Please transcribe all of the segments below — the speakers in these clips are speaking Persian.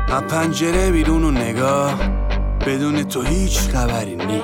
از پنجره بیرون و نگاه، بدون تو هیچ خبری نی.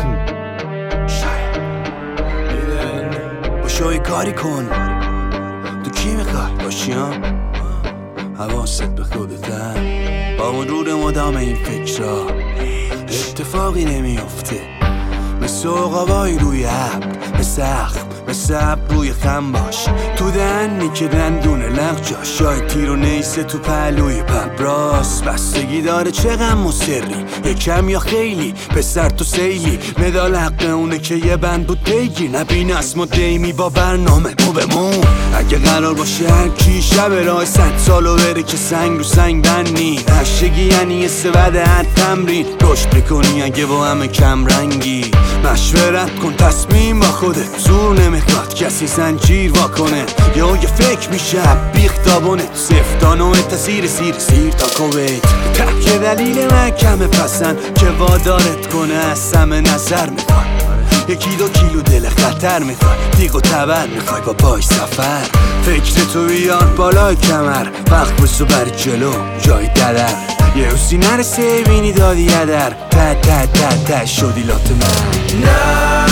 با شوی کاری کن، تو کی میخوای باشی ها؟ حواست به خودته، با مرور مدام این فکرها اتفاقی نمیافته. مثل عقابای روی ابر، مثل ابر روی خم باش، تو دهنی که دندونه لغجا، شاید تیر و نیسه تو پهلوی پبراس. بستگی داره چه غم و سری، یکم یا خیلی، پسر تو سیلی. مدال حق اونه که یه بند بود بگیر، نبین اسم و دیمی با برنامه مو بمون. اگه قرار باشه هر کی شب راه 100 سالو بره که سنگ رو سنگ بنی، نشگی یعنی یه سبد هر تمرین رشد بکنی اگه با همه کم رنگی. مشورت کن تصمیم با خودت، زور نمیخواد کسی زنجیر واکنه. یا یه فکر میشه بیختابونه، سفتانو تسیر سیر تا کویت. که دلیل محکمه پسند که وادارت کنه از سم نظر میخوای. 1-2 کیلو دل خطر میخوای، دیگ و تبر میخوای با پای سفر. فکر تو بیار بالای کمر، وقت بسو بر جلو جای ددر. یه حسی نرسه بینی دادی یدر، ته شدی لات من. نه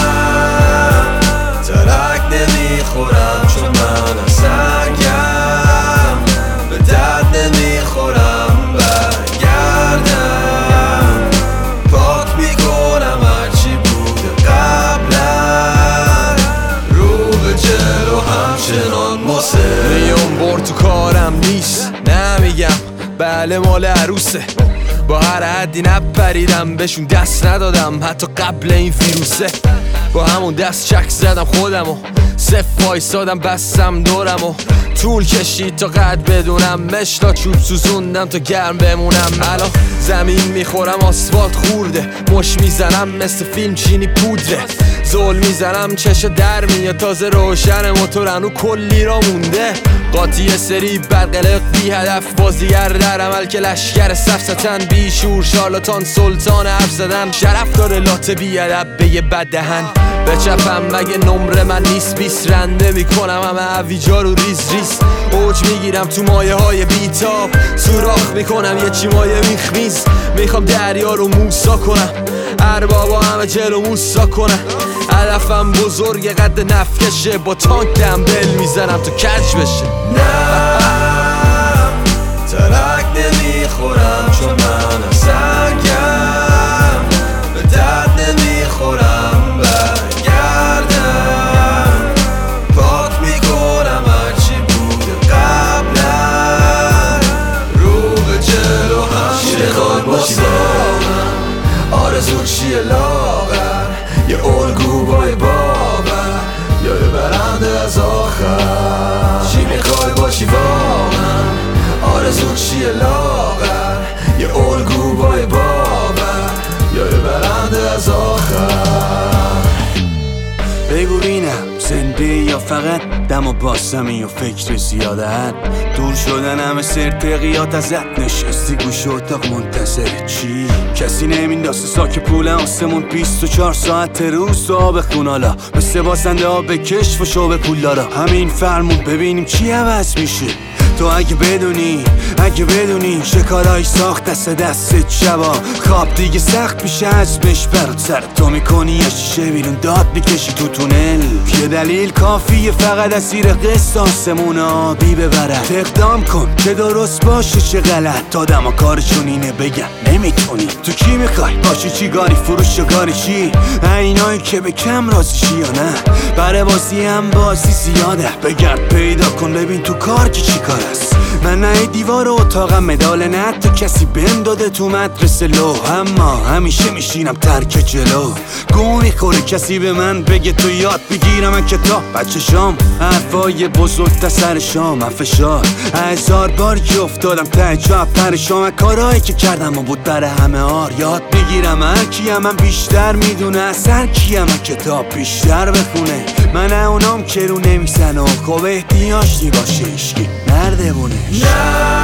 ترک نمیخورم چون من سنگم، به درد نمیخورم برگردم. پاک میکنم هرچی بوده قبلا، رو به جلو همچنان میام بار تو کارم نیست، نمیگم بله مال عروسه. با هر حدی نپریدم بهشون دست ندادم حتی قبل این ویروسه. با همون دست چک زدم خودمو، صف وایسادم بستم دورمو. طول کشید تا قد بدونم، مشتا چوب سوزوندم تا گرم بمونم. الان زمین میخورم آسفالت خورده، مش میزنم مثل فیلم چینی پودره. زول میزنم چشا در میاد، تازه روشن موتورنو کلی را مونده. قاطی سری برقلق بی هدف، بازیگر در عمل که لشگر سفستن. بی شور شارلاتان سلطان حرف زدن، شرف داره لات بی ادب به یه بد دهن. بچپم مگه نمره من نیست 20 رنده میکنم همه عویجا رو ریز اوج میگیرم تو مایه های بیتاب، سوراخ میکنم یه چی مایه میخمیز. میخوام دریا رو موسا کنم، اربابا همه جلو موسا کنم. هدفم بزرگ قد نفکشه، با تانک دمبل میزنم تو کج بشه. نه ترک نمیخورم چون من سنگم، به درد نمیخورم برگردم. پاک میکنم هرچی بوده قبلا، رو به جلو همچنان باشی. آرزو چیه لاغر، یه الگو بای باور، یا یه برنده از آخر. چی میخوای باشی واقعا، آرزو چیه لاغر، یه الگو بای باور، یا یه برنده از آخر. بگو بینم زنده یا فقط دم و باسمی و فکر زیادت. دور شدن همه سرتقیات ازت، نشستی گوش اتاق منتظر چی؟ کسی نمینداسه ساک پول آسمون 24 ساعت روز تو آب خونالا. مثل بازنده ها به کشف و شو پول دارا. همین فرمون ببینیم چی عوض میشه. تو اگه بدونی شکارای ساخت دستت شبا، خواب دیگه سخت میشه ازمش برات. سر تو میکنی یه شیشه بیرون داد میکشی تو تونل. یه دلیل کافیه فقط از زیر قسط آسمون آبی ببرد. اقدام کن که درست باشه چه غلط، آدم ها کارشون اینه بگن نمیتونی. تو کی میخوای باشی، چی گاری فروش و گاری چی؟ اینایی که به کم راضی شی یا نه؟ برای بازی هم بازی زیاده، بگرد پیدا کن ببین تو کار که چی کار است. من نه دیوار اتاقم مدال نه تو کسی بهم داده تو مدرسه لو، اما همیشه میشینم ترک جلو. گو میخوره کسی به من بگه تو یاد بگیرم من کتاب بچه شام. حرفای بزرگ تا سر شام، من فشار 1000 بار که افتادم ته جا پرشام. کارهایی که کردم و بود برای همه آر، یاد بگیرم هر کیم من بیشتر میدونه از هر کیم من کتاب بیشتر بخونه. من اونام که رو نمیزن و خوب احتیاجی باشه اشکی نردبونه. نه